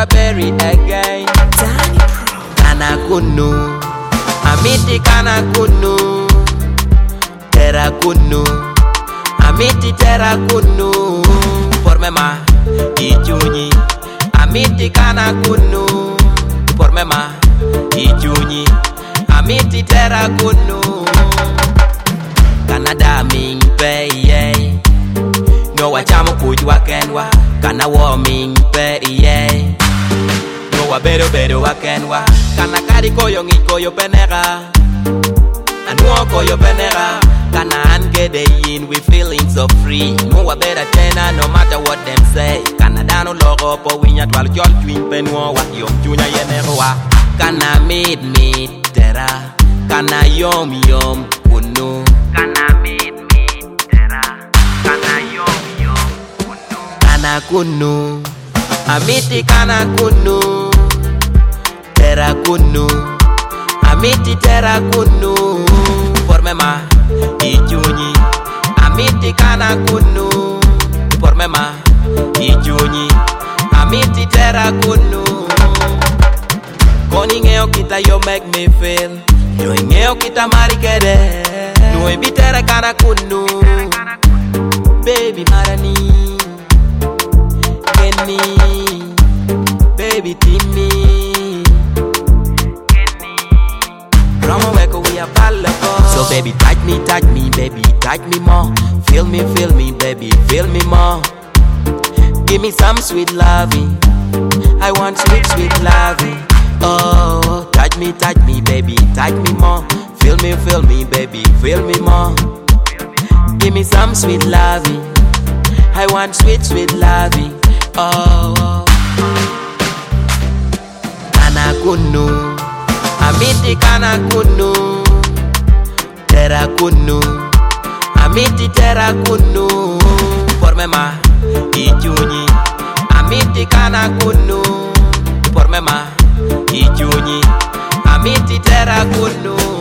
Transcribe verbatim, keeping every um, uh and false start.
a berry again. Kana kunu, amiti kana kunu, terra kunu, amiti terra kunu. Por me ma, ichuni, amiti kana kunu. Por me ma, ichuni, amiti terra kunu. Canada ming pe ye, no wa chamo kujwa kenwa. Kana wo ming pe ye, no wa bedo bedo wa kenwa. Kana kari koyo ngi koyo penera, anwo koyo penera. Kana angede yin we feeling so free. No wa better tena no matter what them say. Kana dano logo po winya twal jol twin penwo wa yom junya yenero wa. Kana mid mid tera, kana yom yom kunu. Kana mid mid tera, kana yom yom kunu. Kana kunu, amiti kana kunu, tera kunu, amiti tera kunu. Por me ma, ichuni, amiti kana kunu. Por me ma, ichuni, amiti tera kunu. Koni ngeo kita yo make me feel, yo ngeo kita mari kede. No ebitera kana kunu, baby marani, Kenny, baby Timmy, Kenny. Ramo weko we a balako. So baby touch me, touch me, baby touch me more. Feel me, feel me, baby feel me more. Give me some sweet loving, I want sweet, sweet loving. Oh, touch me, touch me, baby touch me more. Feel me, feel me, baby, feel me more. Give me some sweet loving, I want sweet, sweet loving. Oh, kana kunu, amiti kana kunu, terra kunu, amiti terra kunu. Por me ma, ichuni, amiti kana kunu. Por me ma, ichuni, amiti terra kunu.